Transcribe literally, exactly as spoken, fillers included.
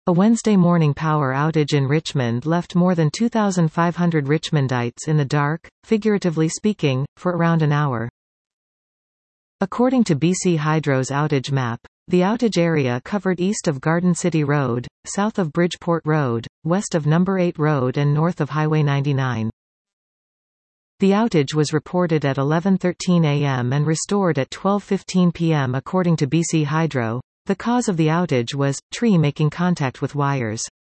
A Wednesday morning power outage in Richmond left more than two thousand five hundred Richmondites in the dark, figuratively speaking, for around an hour. According to B C Hydro's outage map, the outage area covered east of Garden City Road, south of Bridgeport Road, west of Number eight Road and north of Highway ninety-nine. The outage was reported at eleven thirteen a m and restored at twelve fifteen p m according to B C Hydro. The cause of the outage was tree making contact with wires.